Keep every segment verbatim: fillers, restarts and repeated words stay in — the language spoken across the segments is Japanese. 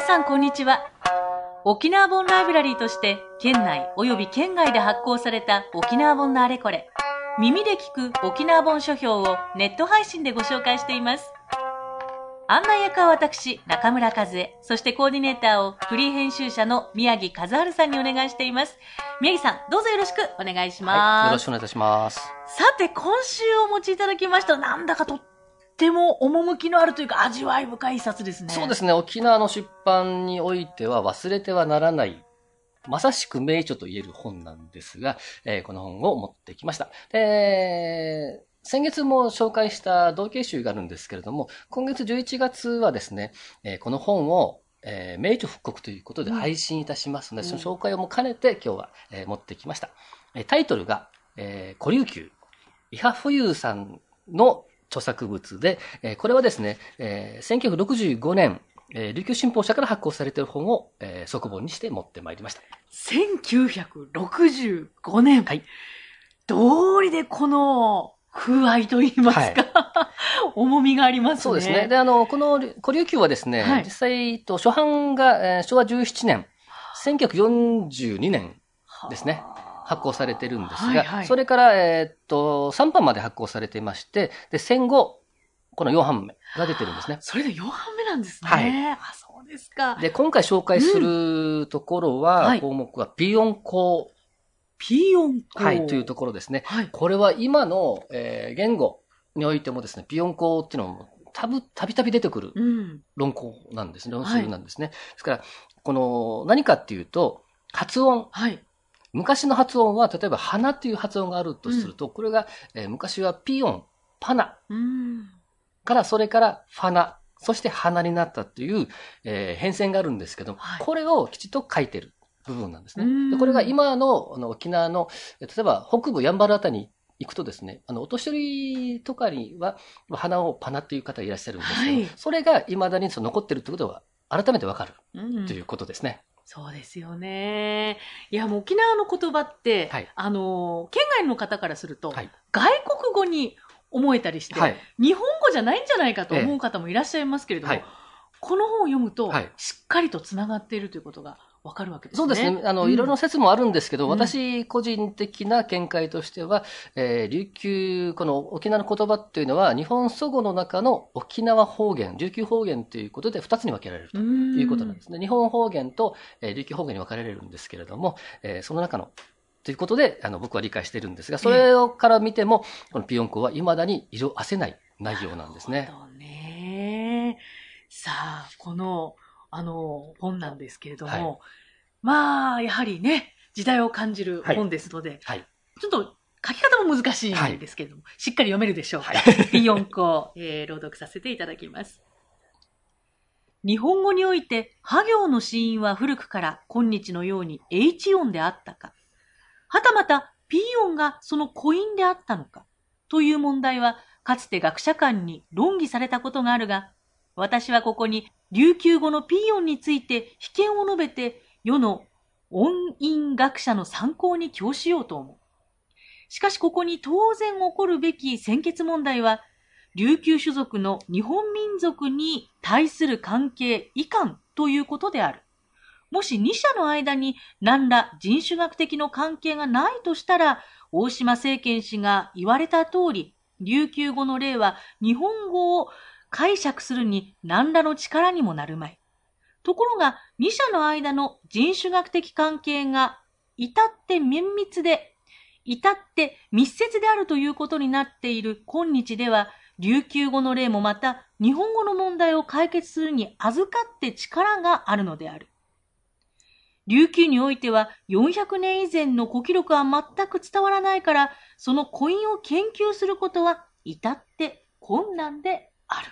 さんこんにちは。沖縄本ライブラリーとして県内及び県外で発行された沖縄本のあれこれ、耳で聞く沖縄本書評をネット配信でご紹介しています。案内役は私、中村和恵、そしてコーディネーターをフリー編集者の宮城和春さんにお願いしています。宮城さん、どうぞよろしくお願いします。 はい、よろしくお願いいたします。 さて、今週お持ちいただきました、なんだかとっても趣のあるというか味わい深い一冊ですね。 そうですね、沖縄の出版においては忘れてはならない、まさしく名著と言える本なんですが、えー、この本を持ってきました。で、先月も紹介した同系集があるんですけれども、今月じゅういちがつはですね、えー、この本を、えー、名著復刻ということで配信いたしますので、うん、その紹介をも兼ねて今日は、えー、持ってきました。えー、タイトルが、えー、古琉球、伊波富裕さんの著作物で、えー、これはですね、えー、せんきゅうひゃくろくじゅうごねん、えー、琉球新報社から発行されている本を、えー、速本にして持ってまいりました。 せんきゅうひゃくろくじゅうごねん。はい。道理でこの風合いと言いますか、はい、重みがありますね。 そうですね。で、あの、この古琉球はですね、はい、実際と初版が、えー、しょわじゅうななねん、せんきゅうひゃくよんじゅうにねんですね。発行されてるんですが、はいはい、それから、えー、っと、さんばんまで発行されていまして、で、戦後、このよんばんめが出てるんですね。 それでよんばんめなんですね。はい。あ、そうですか。 で、今回紹介するところは、うんはい、項目はピヨンコ。 ピヨンコ。 はい、というところですね。はい、これは今の、えー、言語においてもですね、ピヨンコっていうのもたぶ、たびたび出てくる論考なんですね。論数なんですね。はい、ですから、この、何かっていうと、発音。はい。昔の発音は、例えば、花っていう発音があるとすると、うん、これが、えー、昔はピヨン、パナ。うんから、それから、ファナ。そして、花になったっていう、えー、変遷があるんですけど、はい、これをきちっと書いてる部分なんですね。でこれが今の、あの沖縄の、例えば、北部やんばるあたりに行くとですね、あの、お年寄りとかには、花をパナっていう方いらっしゃるんですけど、はい、それが未だにその残ってるってことは、改めてわかる、うん、ということですね。 そうですよね。いや、もう沖縄の言葉って、はい、あの、県外の方からすると、はい、外国語に思えたりして、はい、日本語じゃないんじゃないかと思う方もいらっしゃいますけれども、ええはい、この本を読むと、はい、しっかりとつながっているということがわかるわけですね。 そうですね。あの、うん、いろいろな説もあるんですけど、私個人的な見解としては、えー、琉球、この沖縄の言葉っていうのは、日本祖語の中の沖縄方言、琉球方言ということで二つに分けられるということなんですね。日本方言と、えー、琉球方言に分かれるんですけれども、えー、その中の、ということで、あの、僕は理解しているんですが、それをから見ても、このピヨンコは未だに色褪せない内容なんですね。 なるほどね。さあ、この、あの、本なんですけれども、はい、まあ、やはりね、時代を感じる本ですので、はいはい、ちょっと書き方も難しいんですけれども、はい、しっかり読めるでしょうか。ピヨンコ、えー、朗読させていただきます。日本語において、は行の子音は古くから今日のように H 音であったか、はたまた P 音がその子音であったのか、という問題は、かつて学者間に論議されたことがあるが、私はここに琉球語の P 音について秘見を述べて、世の音韻学者の参考に供しようと思う。しかしここに当然起こるべき先決問題は、琉球種族の日本民族に対する関係遺憾ということである。もし二者の間に何ら人種学的の関係がないとしたら、大島政権氏が言われた通り、琉球語の例は日本語を解釈するに何らの力にもなるまい。ところが、二者の間の人種学的関係が至って綿密で、至って密接であるということになっている今日では、琉球語の例もまた日本語の問題を解決するに預かって力があるのである。琉球においてはよんひゃくねん以前の古記録は全く伝わらないから、その古韻を研究することは至って困難である。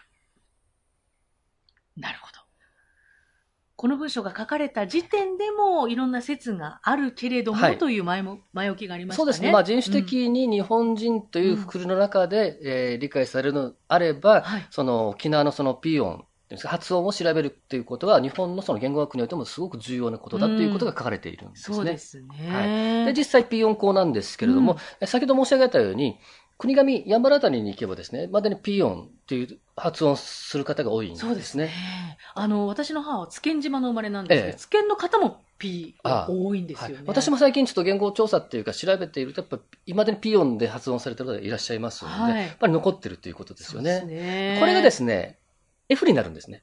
なるほど。この文章が書かれた時点でもいろんな説があるけれども、はい、という前も前置きがありましたね。 そうですね。まあ人種的に日本人というくくりの中で、うんえー、理解されるのであれば、はい、その沖縄のそのピ音、発音を調べるということは日本のその言語学においてもすごく重要なことだということが書かれているんですね。うん、 そうですね。 はい。で、実際ピ音校なんですけれども、うん、先ほど申し上げたように、 国頭、やんばるあたりに行けばですね、まだにピー音っていう発音する方が多いんですね。そうですね。 あの、私の母は津堅島の生まれなんですけど、ええ、津堅の方も P が多いんですよね、はい。 私も最近ちょっと言語調査っていうか調べていると、やっぱり未だにピー音で発音されてる方がいらっしゃいますので、はい、やっぱり残ってるっていうことですよね。そうですね。これがですね、F になるんですね。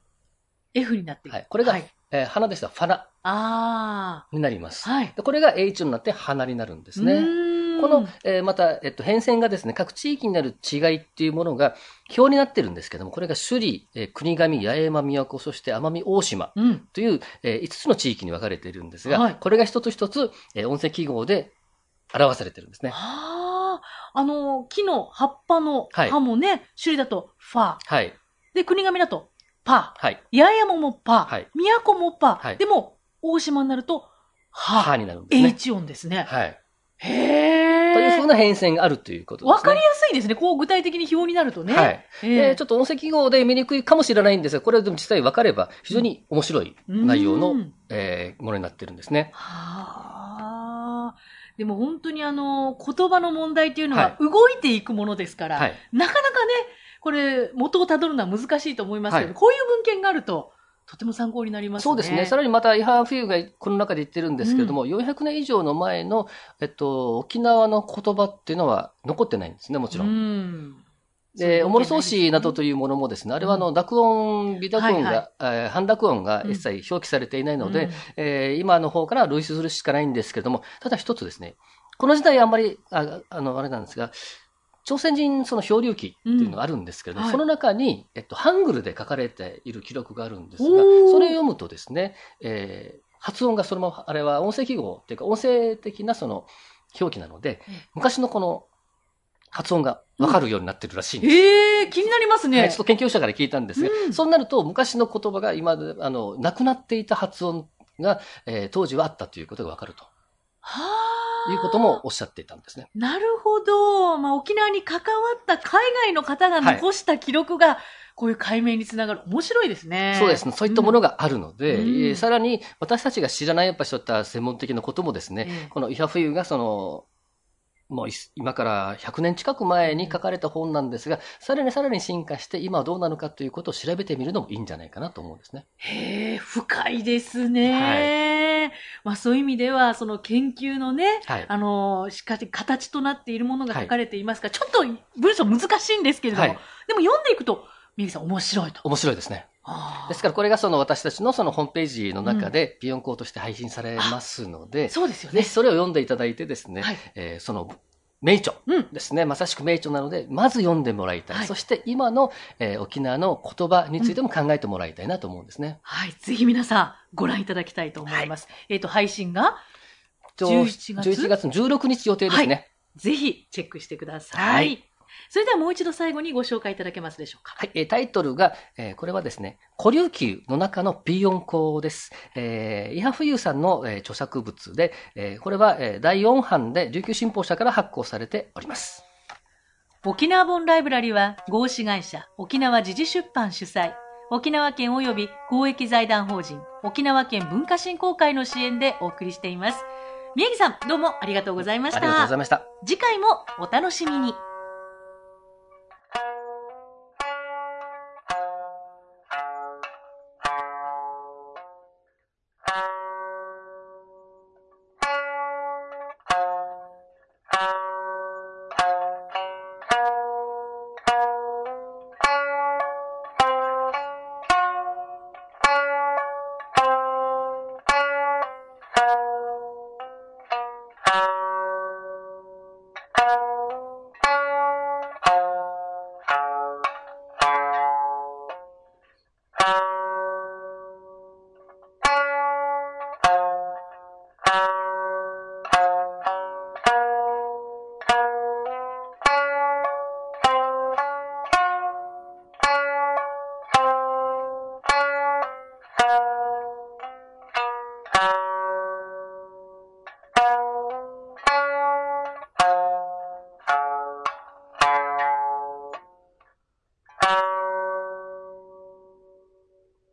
F になってる。 はい。これが、はい、えー、花でしたらファナ。ああ。になります。はい。これが H になって花になるんですね。この、えー、また、えっと、変遷がですね、各地域になる違いっていうものが表になってるんですけども、これが首里、えー、国頭、八重山、宮古、そして奄美大島という、うん、えー、いつつの地域に分かれているんですが、はい、これが一つ一つ、えー、音声記号で表されてるんですね。 はあ。あの、木の葉っぱの葉もね、はい、首里だとファー。はい。で、国頭だとパー。はい。八重山もパー。はい。宮古もパー。はい。でも、大島になると、ハー。ハーになるんですね。H 音ですね。はい。 へー。というふうな変遷があるということですね。 わかりやすいですね。こう具体的に表になるとね。はい。 えー、ちょっと音声記号で見にくいかもしれないんですが、これはでも実際分かれば非常に面白い内容の、うん、えー、ものになってるんですね。 はー。でも本当にあの、言葉の問題っていうのは動いていくものですから、はい、なかなかね、これ元をたどるのは難しいと思いますけど、はい、こういう文献があると、とても参考になりますね。 そうですね。さらにまた、イハーフィーがこの中で言ってるんですけれども、うん、よんひゃくねん以上の前の、えっと、沖縄の言葉っていうのは残ってないんですね、もちろん。うんで、おもろそうしなどというものもですね、あれはあの、濁音、微濁音が、はいはい、半濁音が一切表記されていないので、うんえー、今の方から類似するしかないんですけれども、ただ一つですね、この時代あんまり、あ, あの、あれなんですが、朝鮮人その漂流記っていうのがあるんですけれども、うんはい、その中に、えっと、ハングルで書かれている記録があるんですが、それを読むとですね、えー、発音がそのまま、あれは音声記号っていうか、音声的なその表記なので、うん、昔のこの発音がわかるようになってるらしいんです。 うん、えー、気になりますね。 はい、ちょっと研究者から聞いたんですが、うん、そうなると昔の言葉が今、あの、なくなっていた発音が、えー、当時はあったということがわかると。はあ。いうこともおっしゃっていたんですね。 なるほど。まあ、沖縄に関わった海外の方が残した記録が、こういう解明につながる。面白いですね。 そうですね。そういったものがあるので、うんえー、さらに私たちが知らないやっぱそういった専門的なこともですね、うん、このイハフユがその、もう今からひゃくねん近く前に書かれた本なんですが、さらにさらに進化して今はどうなのかということを調べてみるのもいいんじゃないかなと思うんですね。 へえ、深いですね。はい。まあそういう意味では、その研究のね、はい、あの、しかし形となっているものが書かれていますが、はい、ちょっと文章難しいんですけれども、はい、でも読んでいくと、宮城さん面白いと。 面白いですね。ですからこれがその私たちのそのホームページの中でピヨンコーとして配信されますので、うん、 そうですよね。 ぜひそれを読んでいただいてですね、はいえー、その名著ですね、うん、まさしく名著なので、まず読んでもらいたい。はい、そして今の、えー、沖縄の言葉についても考えてもらいたいなと思うんですね。うん、 はい。ぜひ皆さんご覧いただきたいと思います。はい、えっと、配信がじゅういちがつじゅういちがつのじゅうろくにち予定ですね。はい、 ぜひチェックしてください。はい。それではもう一度最後にご紹介いただけますでしょうか。 はい。タイトルが、えー、これはですね、古琉球の中のピーヨンコです。えー、イハフユーさんの、えー、著作物で、えー、これは、えー、だいよんはんで琉球新報社から発行されております。 沖縄本ライブラリは合資会社沖縄時事出版主催、沖縄県及び公益財団法人沖縄県文化振興会の支援でお送りしています。宮城さん、どうもありがとうございました。 ありがとうございました。 次回もお楽しみに。